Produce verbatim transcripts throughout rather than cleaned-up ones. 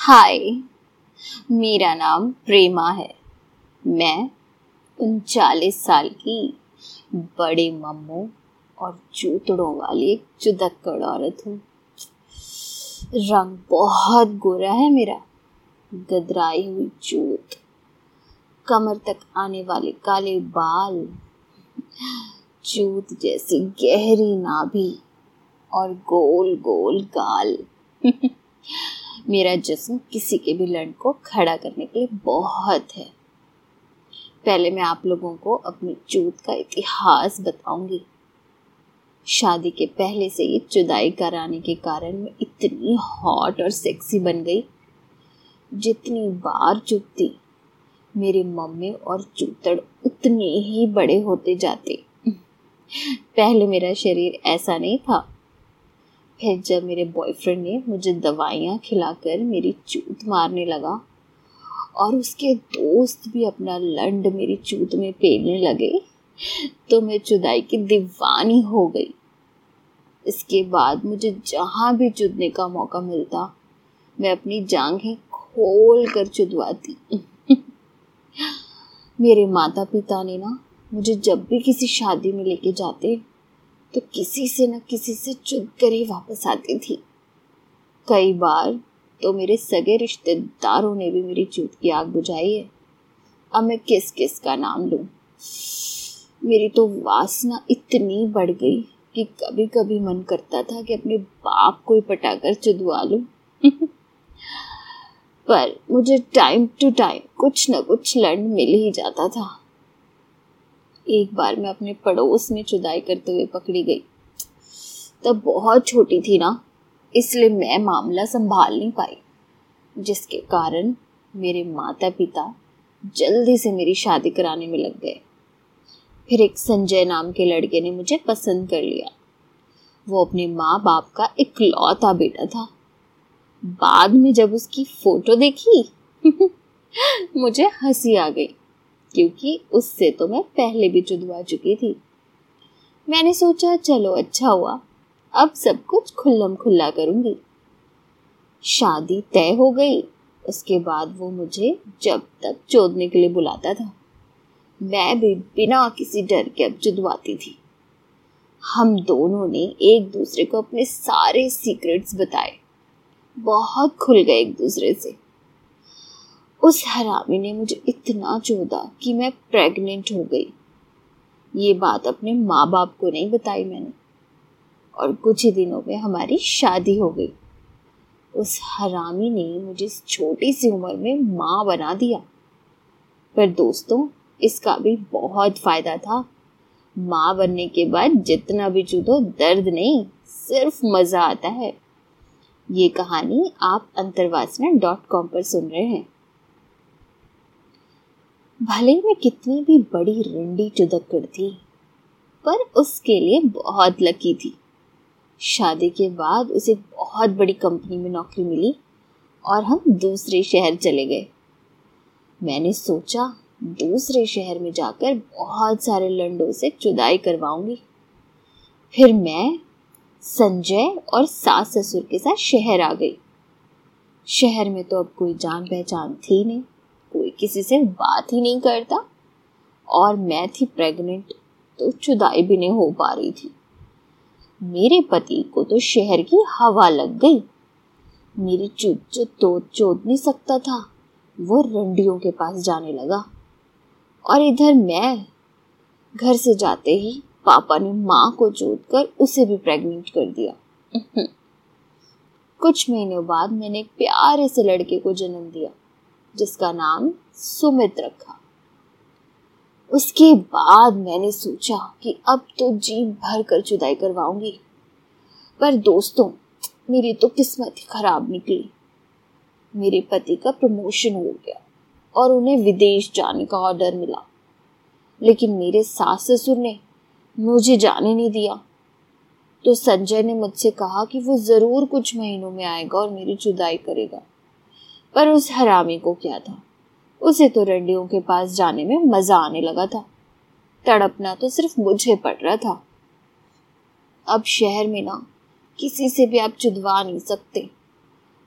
हाय, मेरा नाम प्रेमा है। मैं उनचालीस साल की बड़े मम्मू और चूतड़ों वाली एक चुदक्कड़ औरत हूँ। रंग बहुत गोरा है मेरा, गदराई हुई चूत, कमर तक आने वाले काले बाल, चूत जैसी गहरी नाभि और गोल गोल गाल। मेरा जिस्म किसी के भी लड़ को खड़ा करने के लिए बहुत है। पहले मैं आप लोगों को अपनी चूत का इतिहास बताऊंगी। शादी के पहले से ही जुदाई कराने के कारण मैं इतनी हॉट और सेक्सी बन गई। जितनी बार चुपती, मेरे मम्मी और चूतड़ उतने ही बड़े होते जाते। पहले मेरा शरीर ऐसा नहीं था। फिर जब मेरे बॉयफ्रेंड ने मुझे दवाइयाँ खिलाकर मेरी चूत मारने लगा और उसके दोस्त भी अपना लंड मेरी चूत में पेलने लगे, तो मैं जुदाई की दीवानी हो गई। इसके बाद मुझे जहाँ भी चुदने का मौका मिलता, मैं अपनी जांघें खोल कर चुदवाती। मेरे माता पिता ने ना मुझे जब भी किसी शादी में लेके जाते, तो किसी से न किसी से चुद कर ही वापस आती थी। कई बार तो मेरे सगे रिश्तेदारों ने भी मेरी चूत की आग बुझाई है। अब मैं किस किस का नाम लूं? मेरी तो वासना इतनी बढ़ गई कि कभी कभी मन करता था कि अपने बाप को ही पटाकर चुदवा लूं। पर मुझे टाइम टू टाइम कुछ न कुछ लंड मिल ही जाता था। एक बार मैं अपने पड़ोस में जुदाई करते हुए पकड़ी गई। तब बहुत छोटी थी ना, इसलिए मैं मामला संभाल नहीं पाई, जिसके कारण मेरे माता पिता जल्दी से मेरी शादी कराने में लग गए। फिर एक संजय नाम के लड़के ने मुझे पसंद कर लिया। वो अपने माँ बाप का इकलौता बेटा था। बाद में जब उसकी फोटो देखी मुझे हंसी आ गई, क्योंकि उससे तो मैं पहले भी चुदवा चुकी थी। मैंने सोचा चलो अच्छा हुआ, अब सब कुछ खुल्लम खुल्ला करूंगी। शादी तय हो गई। उसके बाद वो मुझे जब तक चोदने के लिए बुलाता था, मैं भी बिना किसी डर के अब चुदवाती थी। हम दोनों ने एक दूसरे को अपने सारे सीक्रेट्स बताए, बहुत खुल गए एक दूसरे से। उस हरामी ने मुझे इतना चोदा कि मैं प्रेग्नेंट हो गई। ये बात अपने माँ बाप को नहीं बताई मैंने, और कुछ ही दिनों में हमारी शादी हो गई। उस हरामी ने मुझे इस छोटी सी उम्र में माँ बना दिया। पर दोस्तों, इसका भी बहुत फायदा था। माँ बनने के बाद जितना भी चूदो दर्द नहीं, सिर्फ मजा आता है। ये कहानी आप अंतर्वासना डॉट कॉम पर सुन रहे हैं। भले मैं कितनी भी बड़ी रंडी चुदक्कड़ थी, पर उसके लिए बहुत लकी थी। शादी के बाद उसे बहुत बड़ी कंपनी में नौकरी मिली और हम दूसरे शहर चले गए। मैंने सोचा दूसरे शहर में जाकर बहुत सारे लंडों से जुदाई करवाऊंगी। फिर मैं संजय और सास ससुर के साथ शहर आ गई। शहर में तो अब कोई जान पहचान थी नहीं, कोई किसी से बात ही नहीं करता, और मैं थी प्रेग्नेंट, तो जुदाई भी नहीं हो पा रही थी। मेरे पति को तो शहर की हवा लग गई। मेरी चूत जो तो चोद नहीं सकता था, वो रंडियों के पास जाने लगा। और इधर मैं घर से जाते ही पापा ने माँ को चोद कर उसे भी प्रेग्नेंट कर दिया। कुछ महीनों बाद मैंने एक प्यारे से लड़के को जन्म दिया, जिसका नाम सुमित रखा। उसके बाद मैंने सोचा कि अब तो जी भर कर जुदाई करवाऊंगी। पर दोस्तों, मेरी तो किस्मत ही खराब निकली। मेरे पति का प्रमोशन हो गया और उन्हें विदेश जाने का ऑर्डर मिला, लेकिन मेरे सास ससुर ने मुझे जाने नहीं दिया। तो संजय ने मुझसे कहा कि वो जरूर कुछ महीनों में आएगा और मेरी जुदाई करेगा। पर उस हरामी को क्या था, उसे तो रंडियों के पास जाने में मजा आने लगा था। तड़पना तो सिर्फ मुझे पड़ रहा था। अब शहर में ना किसी से भी आप चुदवा नहीं सकते।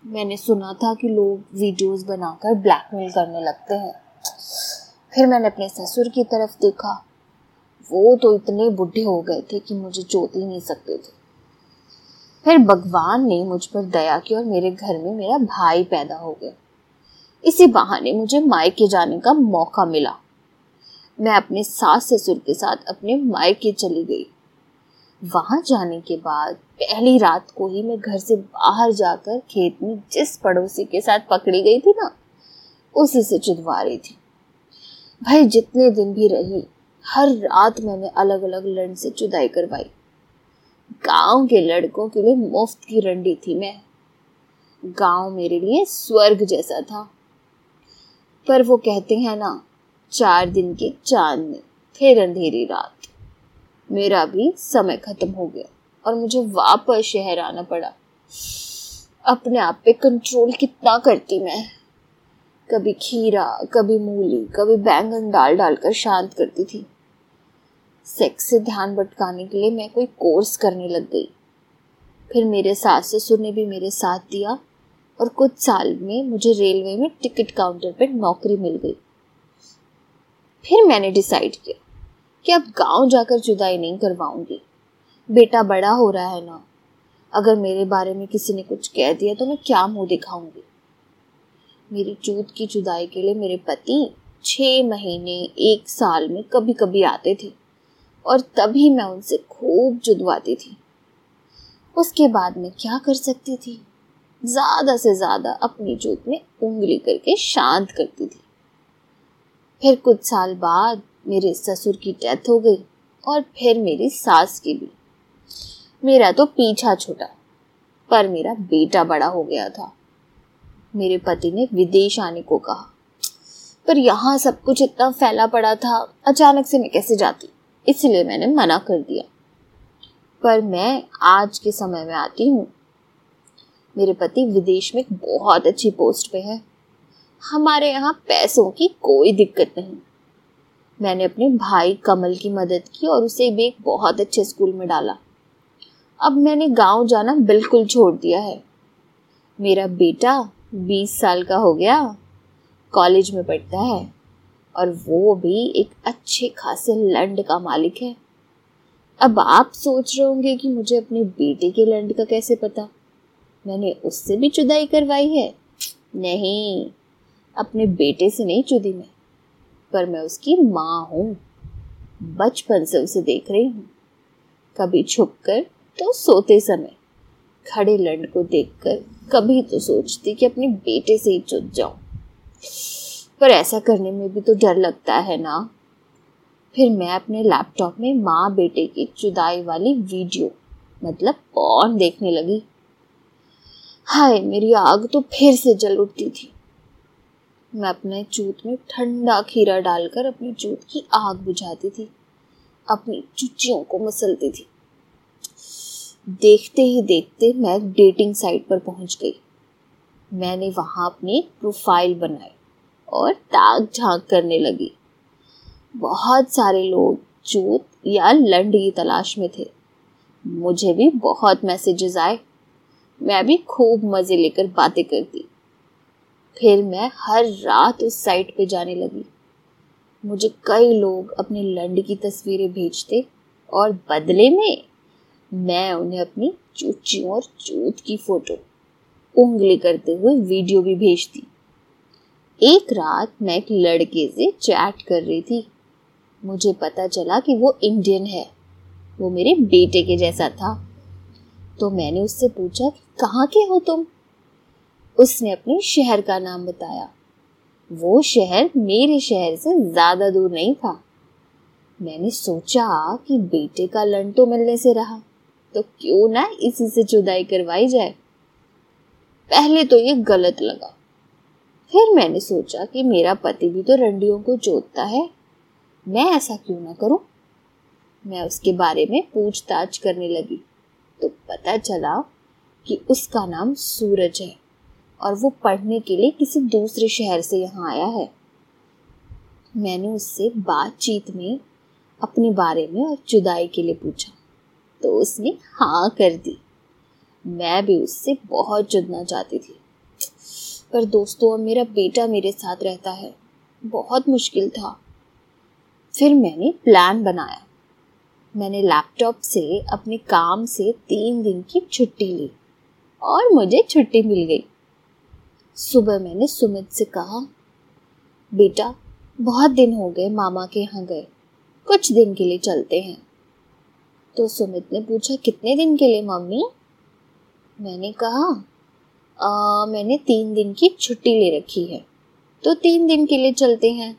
मैंने सुना था कि लोग वीडियोस बनाकर ब्लैकमेल करने लगते हैं। फिर मैंने अपने ससुर की तरफ देखा। वो तो इतने बुढ़े हो गए थे कि मुझे जोत ही नहीं सकते थे। फिर भगवान ने मुझ पर दया की और मेरे घर में मेरा भाई पैदा हो गया। इसी बहाने मुझे मायके जाने का मौका मिला। मैं अपने सास ससुर के साथ अपने मायके चली गई। वहां जाने के बाद पहली रात को ही मैं घर से बाहर जाकर खेत में जिस पड़ोसी के साथ पकड़ी गई थी ना, उसी से चुदवा रही थी। भाई जितने दिन भी रही, हर रात मैंने अलग अलग लड़न से चुदाई करवाई। गांव के लड़कों के लिए मुफ्त की रंडी थी मैं। गांव मेरे लिए स्वर्ग जैसा था। पर वो कहते हैं ना, चार दिन के चांद में फिर अंधेरी रात। मेरा भी समय खत्म हो गया और मुझे वापस शहर आना पड़ा। अपने आप पे कंट्रोल कितना करती मैं। कभी खीरा, कभी मूली, कभी बैंगन डाल डालकर शांत करती थी। सेक्स से ध्यान भटकाने के लिए मैं कोई कोर्स करने लग गई। फिर मेरे सास ससुर ने भी मेरे साथ दिया और कुछ साल में मुझे रेलवे में टिकट काउंटर पर नौकरी मिल गई। फिर मैंने डिसाइड किया कि अब गांव जाकर जुदाई नहीं करवाऊंगी। बेटा बड़ा हो रहा है ना, अगर मेरे बारे में किसी ने कुछ कह दिया तो मैं क्या मुंह दिखाऊंगी। मेरी चूत की जुदाई के लिए मेरे पति छह महीने एक साल में कभी कभी आते थे और तभी मैं उनसे खूब जुदवाती थी। उसके बाद मैं क्या कर सकती थी? ज्यादा से ज्यादा अपनी चूत में उंगली करके शांत करती थी। फिर कुछ साल बाद मेरे ससुर की डेथ हो गई और फिर मेरी सास की भी। मेरा तो पीछा छूटा, पर मेरा बेटा बड़ा हो गया था। मेरे पति ने विदेश आने को कहा, पर यहाँ सब कुछ इतना फैला पड़ा था, अचानक से मैं कैसे जाती, इसलिए मैंने मना कर दिया। पर मैं आज के समय में आती हूँ। मेरे पति विदेश में बहुत अच्छी पोस्ट पे है। हमारे यहाँ पैसों की कोई दिक्कत नहीं। मैंने अपने भाई कमल की मदद की और उसे भी एक बहुत अच्छे स्कूल में डाला। अब मैंने गांव जाना बिल्कुल छोड़ दिया है। मेरा बेटा बीस साल का हो गया, कॉलेज में पढ़ता है और वो भी एक अच्छे खासे लैंड का मालिक है। अब आप सोच रहे होंगे कि मुझे अपने बेटे के लैंड का कैसे पता? मैंने उससे भी जुदाई करवाई है? नहीं, अपने बेटे से नहीं चुदी मैं, पर मैं उसकी माँ हूँ। बचपन से उसे देख रही हूँ, कभी छुपकर तो सोते समय। खड़े लैंड को देखकर कभी तो सोचती कि अपने बेटे से ही चुद जाऊं, पर ऐसा करने में भी तो डर लगता है ना। फिर मैं अपने लैपटॉप में माँ बेटे की जुदाई वाली वीडियो मतलब पॉर्न देखने लगी। हाय, मेरी आग तो फिर से जल उठती थी। मैं अपने चूत में ठंडा खीरा डालकर अपनी चूत की आग बुझाती थी, अपनी चुच्चियों को मसलती थी। देखते ही देखते मैं डेटिंग साइट पर पहुंच गई। मैंने वहां अपनी प्रोफाइल बनाई और ताक झांक करने लगी। बहुत सारे लोग चूत या लंड की तलाश में थे। मुझे भी बहुत मैसेजेस आए। मैं भी खूब मजे लेकर बातें करती। फिर मैं हर रात उस साइट पे जाने लगी। मुझे कई लोग अपने लंड की तस्वीरें भेजते और बदले में मैं उन्हें अपनी चूचियों और चूत की फोटो उंगली करते हुए वीडियो भी भेजती। एक रात मैं एक लड़के से चैट कर रही थी। मुझे पता चला कि वो इंडियन है। वो मेरे बेटे के जैसा था। तो मैंने उससे पूछा कि कहाँ के हो तुम? उसने अपने शहर का नाम बताया। वो शहर मेरे शहर से ज्यादा दूर नहीं था। मैंने सोचा कि बेटे का लन तो मिलने से रहा, तो क्यों ना इसी से जुदाई करवाई जाए। पहले तो ये गलत लगा, फिर मैंने सोचा कि मेरा पति भी तो रंडियों को जोतता है, मैं ऐसा क्यों ना करूं। मैं उसके बारे में पूछताछ करने लगी तो पता चला कि उसका नाम सूरज है और वो पढ़ने के लिए किसी दूसरे शहर से यहाँ आया है। मैंने उससे बातचीत में अपने बारे में और जुदाई के लिए पूछा तो उसने हाँ कर दी। मैं भी उससे बहुत जुड़ना चाहती थी, पर दोस्तों अब मेरा बेटा मेरे साथ रहता है, बहुत मुश्किल था। फिर मैंने प्लान बनाया। मैंने लैपटॉप से अपने काम से तीन दिन की छुट्टी ली और मुझे छुट्टी मिल गई। सुबह मैंने सुमित से कहा, बेटा बहुत दिन हो गए मामा के यहाँ गए, कुछ दिन के लिए चलते हैं। तो सुमित ने पूछा, कितने दिन के लिए मम्मी? मैंने कहा, आ, मैंने तीन दिन की छुट्टी ले रखी है, तो तीन दिन के लिए चलते हैं।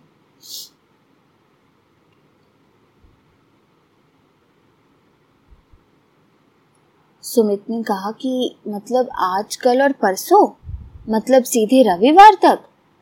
सुमित ने कहा कि मतलब आज, कल और परसों, मतलब सीधे रविवार तक?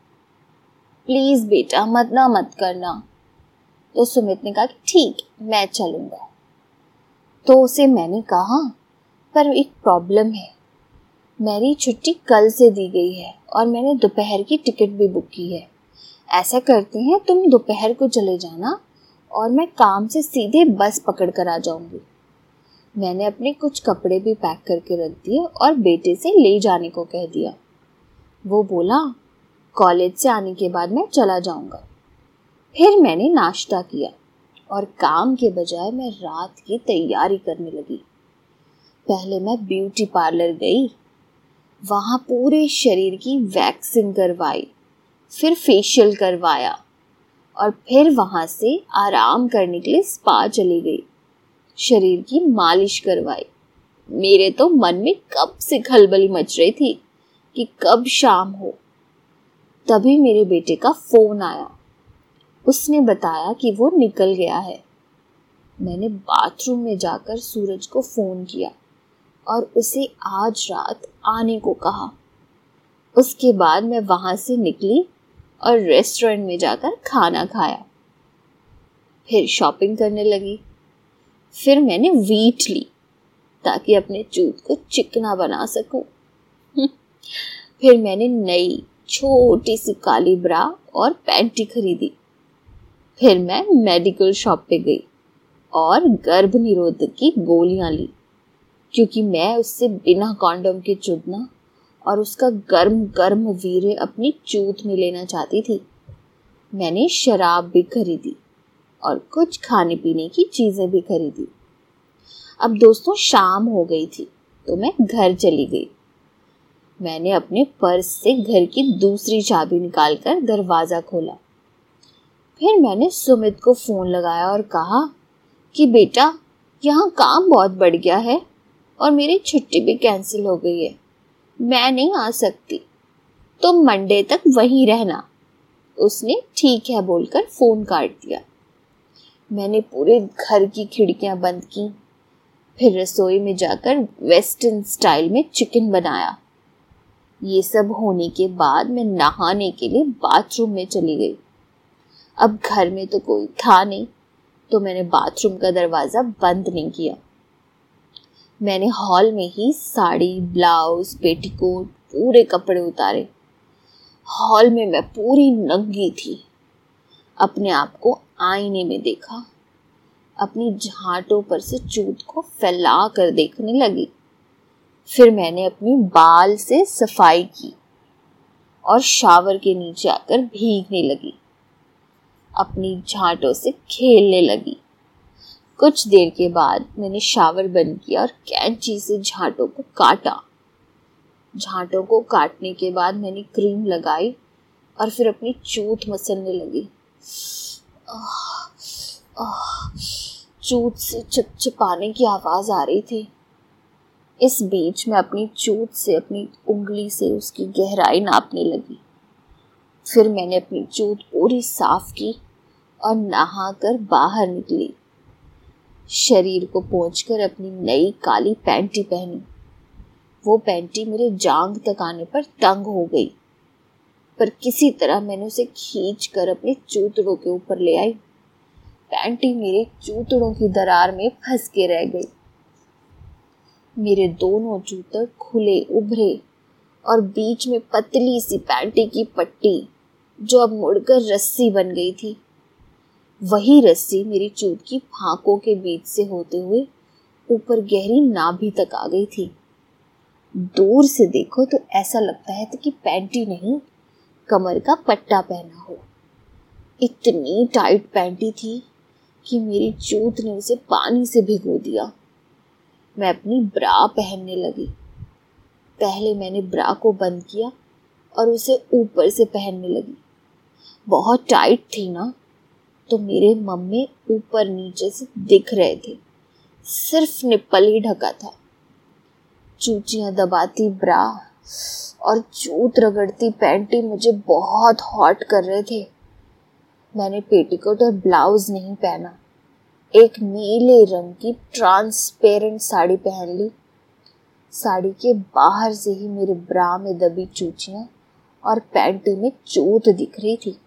प्लीज बेटा मत ना मत करना। तो सुमित ने कहा कि ठीक, मैं चलूंगा। तो उसे मैंने कहा, पर एक प्रॉब्लम है, मेरी छुट्टी कल से दी गई है और मैंने दोपहर की टिकट भी बुक की है। ऐसा करते हैं, तुम दोपहर को चले जाना और मैं काम से सीधे बस पकड़ कर आ जाऊंगी। मैंने अपने कुछ कपड़े भी पैक करके रख दिए और बेटे से ले जाने को कह दिया। वो बोला, कॉलेज से आने के बाद मैं चला जाऊंगा। फिर मैंने नाश्ता किया और काम के बजाय मैं रात की तैयारी करने लगी। पहले मैं ब्यूटी पार्लर गई, वहां पूरे शरीर की वैक्सिंग करवाई, फिर फेशियल करवाया और फिर वहां से आराम करने के लिए स्पा चली गई। शरीर की मालिश करवाई। मेरे तो मन में कब से खलबली मच रही थी कि कब शाम हो। तभी मेरे बेटे का फोन आया। उसने बताया कि वो निकल गया है। मैंने बाथरूम में जाकर सूरज को फोन किया और उसे आज रात आने को कहा। उसके बाद मैं वहां से निकली और रेस्टोरेंट में जाकर खाना खाया। फिर शॉपिंग करने लगी। फिर मैंने वीट ली ताकि अपने चूत को चिकना बना सकूं। फिर मैंने नई छोटी सी काली ब्रा और पैंटी खरीदी। फिर मैं मेडिकल शॉप पे गई और गर्भ निरोधक की गोलियां ली, क्योंकि मैं उससे बिना कॉन्डोम के चूदना और उसका गर्म गर्म वीर्य अपनी चूत में लेना चाहती थी। मैंने शराब भी खरीदी और कुछ खाने पीने की चीजें भी खरीदी। अब दोस्तों शाम हो गई थी तो मैं घर चली गई। मैंने अपने पर्स से घर की दूसरी चाबी निकालकर दरवाजा खोला। फिर मैंने सुमित को फोन लगाया और कहा कि बेटा, यहाँ काम बहुत बढ़ गया है और मेरी छुट्टी भी कैंसिल हो गई है, मैं नहीं आ सकती, तुम मंडे तक वहीं रहना। उसने ठीक है बोलकर फोन काट दिया। मैंने पूरे घर की खिड़कियां बंद की। फिर रसोई में जाकर वेस्टर्न स्टाइल में चिकन बनाया। ये सब होने के बाद मैं नहाने के लिए बाथरूम में चली गई। अब घर में तो कोई था नहीं, तो मैंने बाथरूम का दरवाजा बंद नहीं किया। मैंने हॉल में ही साड़ी, ब्लाउज, पेटीकोट, पूरे कपड़े उतारे। हॉल में मैं पूरी नंगी थी। अपने आप को आईने में देखा। अपनी झांटों पर से चूत को फैला कर देखने लगी। फिर मैंने अपनी बाल से सफाई की और शावर के नीचे आकर भीगने लगी। अपनी झांटों से खेलने लगी। कुछ देर के बाद मैंने शावर बंद किया और कैंची से झांटों को काटा। झांटों को काटने के बाद मैंने क्रीम लगाई और फिर अपनी चूत मसलने लगी। आह, आह, चूत से चिपचिपाने की आवाज आ रही थी। इस बीच मैं अपनी चूत से अपनी उंगली से उसकी गहराई नापने लगी। फिर मैंने अपनी चूत पूरी साफ की और नहाकर बाहर निकली। शरीर को पोंछकर अपनी नई काली पैंटी पहनी। वो पैंटी मेरे जांग तक आने पर तंग हो गई, पर किसी तरह मैंने उसे खींच कर अपने चूतड़ों के ऊपर ले आई। पैंटी मेरे चूतड़ों की दरार में फंस के रह गई। मेरे दोनों जूतड़ खुले उभरे और बीच में पतली सी पैंटी की पट्टी, जो अब मुड़कर रस्सी बन गई थी। वही रस्सी मेरी चूत की फांकों के बीच से होते हुए ऊपर गहरी नाभि तक आ गई थी। दूर से देखो तो ऐसा लगता है कि पैंटी नहीं, कमर का पट्टा पहना हो। इतनी टाइट पैंटी थी कि मेरी चूत ने उसे पानी से भिगो दिया। मैं अपनी ब्रा पहनने लगी। पहले मैंने ब्रा को बंद किया और उसे ऊपर से पहनने लगी। बहुत टाइट थी ना, तो मेरे मम्मी ऊपर नीचे से दिख रहे थे, सिर्फ निप्पल ही ढका था। चूचियां दबाती ब्रा और चूत रगड़ती पैंटी मुझे बहुत हॉट कर रहे थे। मैंने पेटीकोट और ब्लाउज नहीं पहना, एक नीले रंग की ट्रांसपेरेंट साड़ी पहन ली। साड़ी के बाहर से ही मेरे ब्रा में दबी चूचियां और पैंटी में चूत दिख रही थी।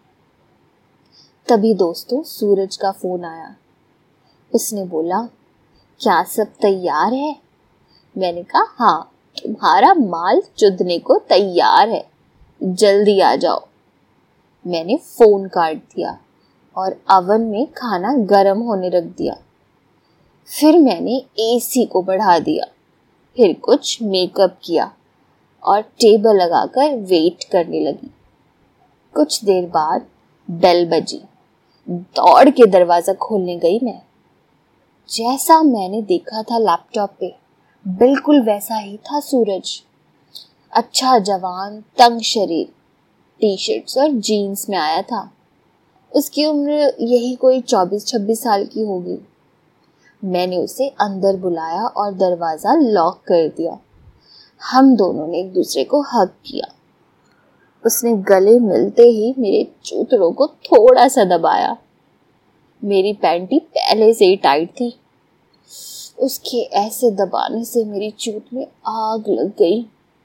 तभी दोस्तों सूरज का फोन आया। उसने बोला, क्या सब तैयार है? मैंने कहा, हाँ, तुम्हारा माल चुदने को तैयार है, जल्दी आ जाओ। मैंने फोन काट दिया और अवन में खाना गर्म होने रख दिया। फिर मैंने एसी को बढ़ा दिया, फिर कुछ मेकअप किया और टेबल लगाकर वेट करने लगी। कुछ देर बाद बेल बजी। दौड़ के दरवाजा खोलने गई मैं। जैसा मैंने देखा था लैपटॉप पे, बिल्कुल वैसा ही था सूरज। अच्छा जवान, तंग शरीर, टी शर्ट्स और जीन्स में आया था। उसकी उम्र यही कोई चौबीस छब्बीस साल की होगी। मैंने उसे अंदर बुलाया और दरवाजा लॉक कर दिया। हम दोनों ने एक दूसरे को हग किया। उसने गले मिलते ही मेरे चूतड़ों को थोड़ा सा दबाया। मेरी पैंटी पहले से ही टाइट थी। उसके ऐसे दबाने से मेरी चूत में आग लग गई।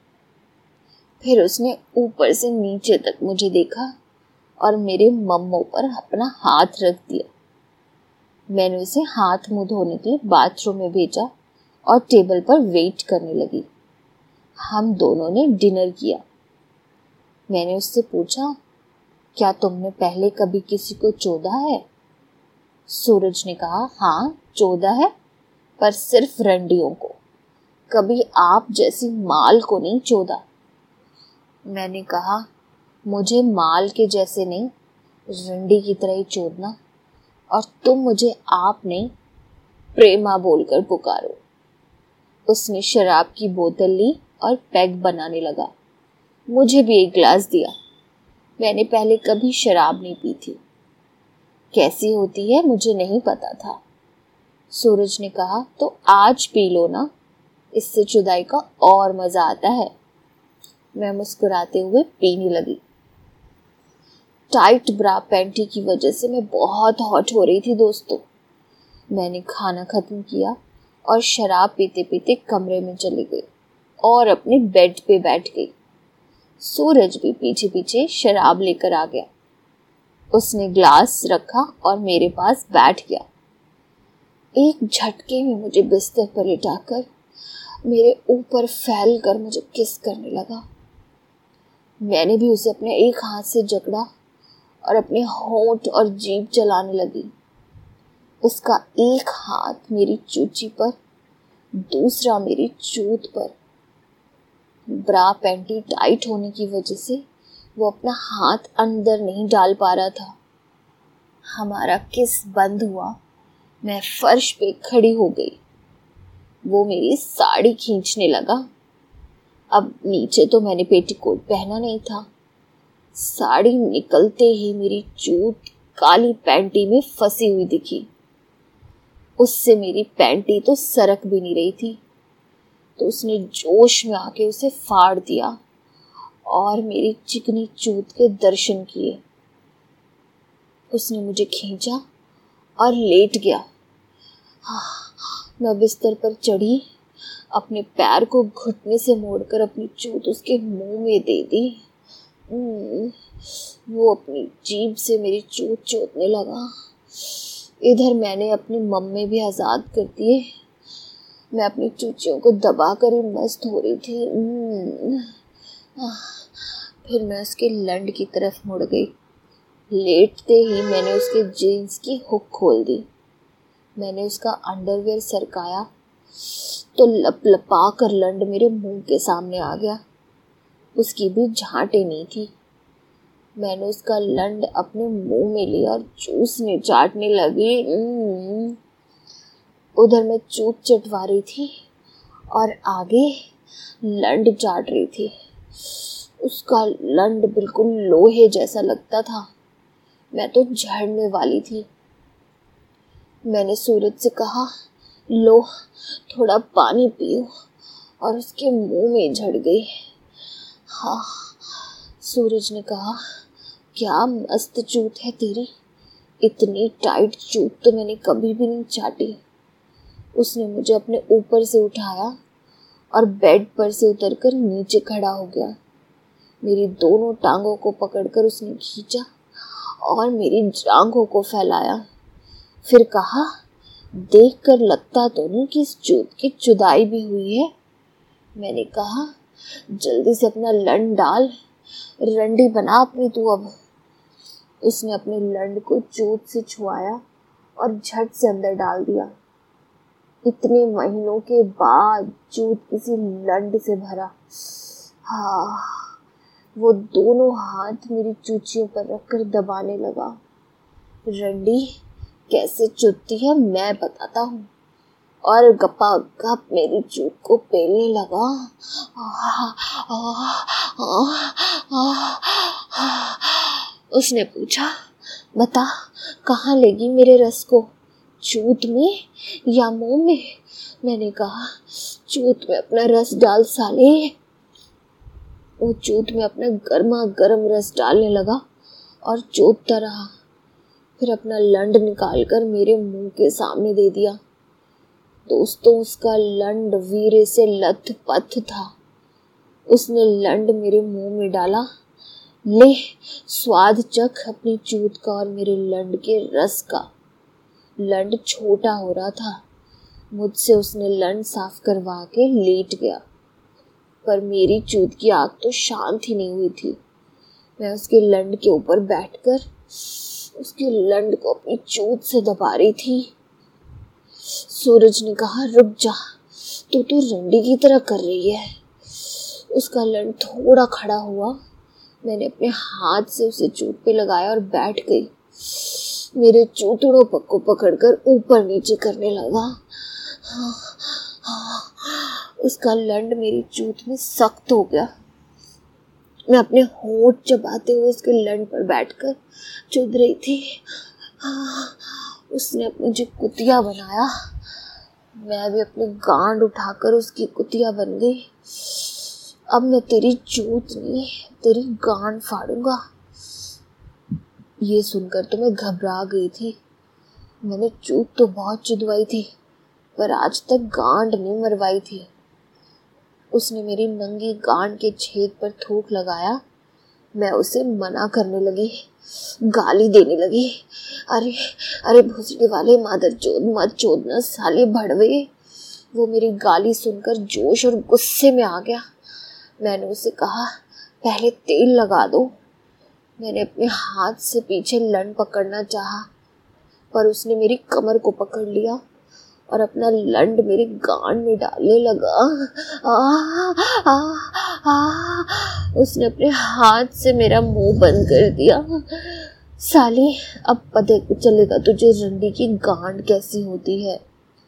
फिर उसने ऊपर से नीचे तक मुझे देखा और मेरे मम्मों पर अपना हाथ रख दिया। मैंने उसे हाथ मुंह धोने के लिए बाथरूम में भेजा और टेबल पर वेट करने लगी। हम दोनों ने डिनर किया। मैंने उससे पूछा, क्या तुमने पहले कभी किसी को चोदा है? सूरज ने कहा, हाँ, चोदा है, पर सिर्फ रंडियों को, कभी आप जैसी माल को नहीं चोदा। मैंने कहा, मुझे माल के जैसे नहीं, रंडी की तरह ही चोदना, और तुम मुझे आप नहीं, प्रेमा बोलकर पुकारो। उसने शराब की बोतल ली और पैग बनाने लगा। मुझे भी एक गिलास दिया। मैंने पहले कभी शराब नहीं पी थी, कैसी होती है मुझे नहीं पता था। सूरज ने कहा, तो आज पी लो ना, इससे जुदाई का और मजा आता है। मैं मुस्कुराते हुए पीने लगी। टाइट ब्रा पैंटी की वजह से मैं बहुत हॉट हो रही थी दोस्तों। मैंने खाना खत्म किया और शराब पीते पीते कमरे में चली गई और अपने बेड पे बैठ गई। सूरज भी पीछे पीछे शराब लेकर आ गया। उसने ग्लास रखा और मेरे पास बैठ गया। एक झटके में मुझे बिस्तर पर लिटाकर मेरे ऊपर फैल कर मुझे किस करने लगा। मैंने भी उसे अपने एक हाथ से जकड़ा और अपने होंठ और जीभ चलाने लगी। उसका एक हाथ मेरी चूची पर, दूसरा मेरी चूत पर। ब्रा पैंटी टाइट होने की वजह से वो अपना हाथ अंदर नहीं डाल पा रहा था। हमारा किस बंद हुआ। मैं फर्श पे खड़ी हो गई। वो मेरी साड़ी खींचने लगा। अब नीचे तो मैंने पेटीकोट पहना नहीं था। साड़ी निकलते ही मेरी चूत काली पैंटी में फंसी हुई दिखी। उससे मेरी पैंटी तो सरक भी नहीं रही थी, तो उसने जोश में आके उसे फाड़ दिया और मेरी चिकनी चूत के दर्शन किए। उसने मुझे खींचा और लेट गया। मैं बिस्तर पर चढ़ी, अपने पैर को घुटने से मोड़कर अपनी चूत उसके मुंह में दे दी। वो अपनी जीभ से मेरी चूत चोदने लगा। इधर मैंने अपनी मम्मी भी आजाद कर दिए। मैं अपनी चूचियों को दबा कर ही मस्त हो रही थी। फिर मैं उसके लंड की तरफ मुड़ गई। लेटते ही मैंने उसके जीन्स की हुक खोल दी। मैंने उसका अंडरवेयर सरकाया तो लप लपा कर लंड मेरे मुंह के सामने आ गया। उसकी भी झांटे नहीं थी। मैंने उसका लंड अपने मुंह में लिया और चूसने चाटने लगी। उधर मैं चूत चटवा रही थी और आगे लंड चाट रही थी। उसका लंड बिल्कुल लोहे जैसा लगता था। मैं तो झड़ने वाली थी। मैंने सूरज से कहा, लो थोड़ा पानी पियो, और उसके मुंह में झड़ गई। हाँ, सूरज ने कहा, क्या मस्त चूत है तेरी, इतनी टाइट चूत तो मैंने कभी भी नहीं चाटी। उसने मुझे अपने ऊपर से उठाया और बेड पर से उतरकर नीचे खड़ा हो गया। मेरी दोनों टांगों को पकड़कर उसने खींचा और मेरी जांघों को फैलाया। फिर कहा, देखकर लगता तो नहीं कि इस चूत की चुदाई भी हुई है। मैंने कहा, जल्दी से अपना लंड डाल, रंडी बना अपनी तू अब। उसने अपने लंड को चूत से छुआया और झट से अंदर डाल दिया। इतने महीनों के बाद चूत किसी लंड से भरा। हाँ, वो दोनों हाथ मेरी चूचियों पर रखकर दबाने लगा। रंडी कैसे चुदती है मैं बताता हूँ। और गप्पा गप मेरी चूत को पेलने लगा। उसने पूछा, बता कहाँ लेगी मेरे रस को, चूत में या मुंह में? मैंने कहा, चूत में अपना रस डाल साले। वो चूत में अपना गर्मा गर्म रस डालने लगा और चोटता रहा। फिर अपना लंड निकालकर मेरे मुंह के सामने दे दिया। दोस्तों, उसका लंड वीरे से लथ पथ था। उसने लंड मेरे मुंह में डाला। ले स्वाद चख अपनी चूत का और मेरे लंड के रस का। लंड छोटा हो रहा था। मुझसे उसने लंड साफ करवा के लेट गया, पर मेरी चूत की आग तो शांत ही नहीं हुई थी। मैं उसके लंड के ऊपर बैठकर उसके लंड को अपनी चूत से दबा रही थी। सूरज ने कहा, रुक जा, तू तो रंडी की तरह कर रही है। उसका लंड थोड़ा खड़ा हुआ। मैंने अपने हाथ से उसे चूत पे लगाया और बैठ गई। मेरे चूतड़ों को पकड़कर ऊपर नीचे करने लगा। हाँ, हाँ, उसका लंड मेरी चूत में सख्त हो गया। मैं अपने होंठ चबाते हुए उसके लंड पर बैठकर चुद रही थी। हाँ, उसने मुझे कुतिया बनाया। मैं भी अपनी गांड उठाकर उसकी कुतिया बन गई। अब मैं तेरी चूत नहीं, तेरी गांड फाड़ूंगा। ये सुनकर तो मैं घबरा गई थी। मैंने चूत तो बहुत चुदवाई थी, पर आज तक गांड नहीं मरवाई थी। उसने मेरी नंगी गांड के छेद पर थूक लगाया। मैं उसे मना करने लगी, गाली देने लगी। अरे अरे भोसड़ी वाले मादरचोद, मत चोदना साले भड़वे। वो मेरी गाली सुनकर जोश और गुस्से में आ गया। मैंने उसे कहा, पहले तेल लगा दो। मैंने अपने हाथ से पीछे लंड पकड़ना चाहा, पर उसने मेरी कमर को पकड़ लिया और अपना लंड मेरी गांड में डालने लगा। आ, आ, आ, उसने अपने हाथ से मेरा मुंह बंद कर दिया। साली, अब पता चलेगा तुझे रंडी की गांड कैसी होती है।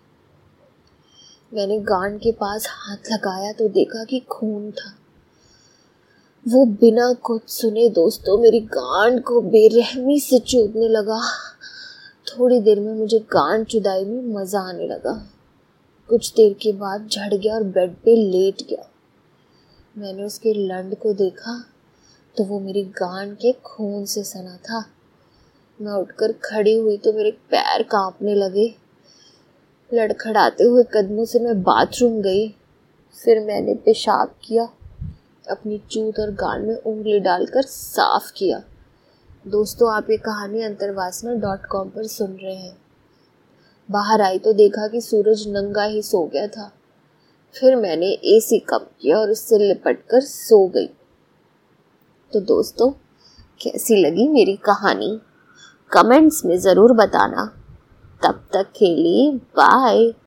मैंने गांड के पास हाथ लगाया तो देखा कि खून था। वो बिना कुछ सुने दोस्तों मेरी गांड को बेरहमी से चूदने लगा। थोड़ी देर में मुझे गांड चुदाई में मजा आने लगा। कुछ देर के बाद झड़ गया और बेड पे लेट गया। मैंने उसके लंड को देखा तो वो मेरी गांड के खून से सना था। मैं उठकर खड़ी हुई तो मेरे पैर कांपने लगे। लड़खड़ाते हुए कदमों से मैं बाथरूम गई। फिर मैंने पेशाब किया, अपनी चूत और गांड में उंगली डालकर साफ किया। दोस्तों, आप ये कहानी अंतर्वासना डॉट कॉम पर सुन रहे हैं। बाहर आई तो देखा कि सूरज नंगा ही सो गया था। फिर मैंने एसी कम किया और उससे लिपट कर सो गई। तो दोस्तों, कैसी लगी मेरी कहानी कमेंट्स में ज़रूर बताना। तब तक के लिए बाय।